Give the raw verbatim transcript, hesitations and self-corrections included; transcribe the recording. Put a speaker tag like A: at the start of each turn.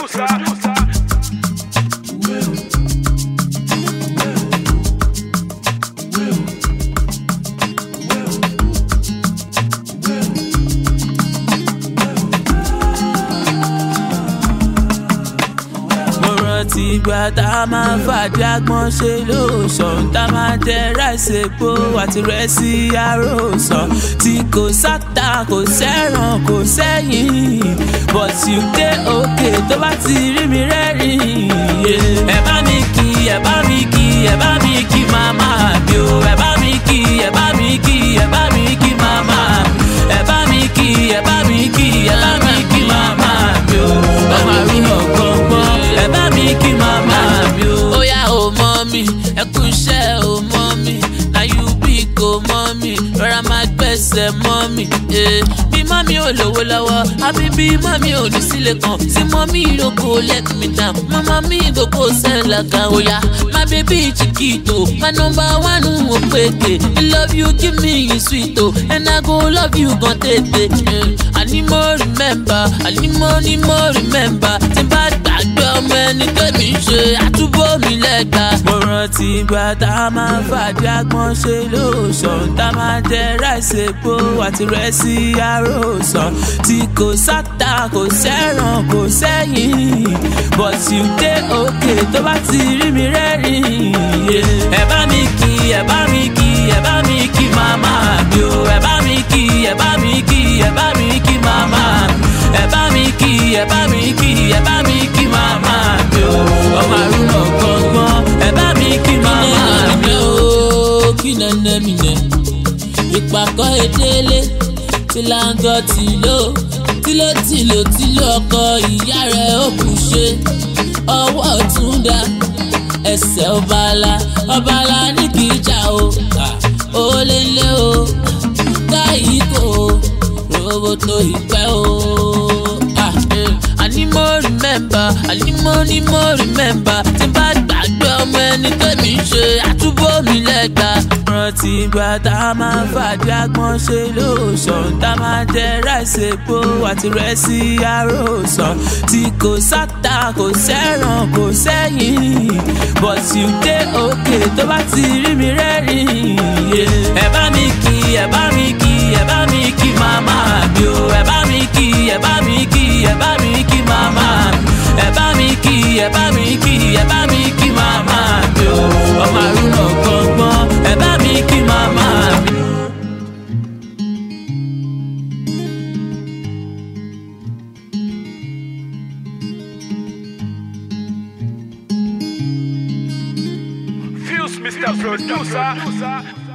A: Ìgbà tá a máa fàdí agbọ́n ṣe lóòsàn tá a máa jẹ ráìsì epo àti rẹ́sì àròsàn tí kò sáta kò sẹ́ràn kò sẹ́yìn but you dey okay tó bá ti rí mi rẹ́rìn. ẹ bá mi kí ẹ bá mi kí ẹ bá mi kí màmá mi o ẹ bá mi kí ẹ bá mi kí ẹ bá mi kí màmá mi ẹ bá mi kí ẹ bá mi kí ẹ bá mi kí màmá mi o ọmọ àrùn ọ̀gbọ̀ngbọ̀n ẹ bá mi kí màmá mi o. Ó yá o mọ́ mi ẹ kú iṣẹ́ o mọ́ mi na you big o mọ́ mi rọra máa gbẹ̀sẹ̀ mọ́ mi. Bí mọ́mí ò lówó lọ́wọ́ àbí bí mọ́mí ò ní sílé kan sí mọ́mí ìrókò let me down mama mi ìdókò sẹ́lá kan. Ó yá my baby chiquito my number one ò pété I love you give me you sweet o and I go love you gan tètè. Àní mo remember àní mo ní mo remember tí n bá gbàgbé ọmọ ẹni tẹ́mi ṣe àtúbọ̀ mi lẹ́gbà. Mo rántí ìgbà tá a máa fàdí agbọ́n ṣe lóòsàn tá a máa jẹ ráìsì epo àti rẹ́sì àròsàn tí kò sáta kò sẹ́ràn kò sẹ́yìn but you dey okay tó bá ti rí mi rẹ́rìn. ẹ bá mi kí ẹ bá mi kí ẹ bá mi kí màmá mi o ẹ bá mi kí ẹ bá mi kí ẹ bá mi kí màmá mi ẹ bá mi kí ẹ bá mi kí ẹ bá mi kí màmá mi o ọmọ àrùn ọ̀gbọ̀ngbọ̀n ẹ bá mi kí màmá mi o. Kí nẹ́nẹ́ mi nẹ́ ìpàkọ́ ìdílé tí láńgọ́ tí ló tí ló tí ló tí ló ọkọ ìyá rẹ̀ ó kù ṣe ọwọ́ ọ̀tún dá ẹsẹ̀ ọbaala ọbaala ní kì í jà o ó lé lé o táyì kò roboto ìpẹ́ o. Àní mo remember àní mo ní mo remember tí n bá gbàgbé ọmọ ẹni tẹ́mi ṣe àtúbọ̀ mi lẹ́gbà. Rántí ìgbà tá a máa fàdí agbọ́n ṣe lóòsàn tá a máa jẹ ráìsì epo àti rẹ́sì àròsàn tí kò sáta kò sẹ́ràn kò sẹ́yìn but you dey okay tó bá ti rí mi rẹ́rìn. ẹ bá mi kí ẹ bá mi kí ẹ bá mi kí màmá mi o ẹ bá mi kí ẹ bá mi kí ẹ bá mi kí màmá mi ẹ bá mi kí ẹ bá mi kí ẹ bá mi kí màmá mi o ọmọ àrùn ọ̀gbọ̀ngbọ̀n ẹ bá mi kí màmá mi.
B: Fuse mister Producer.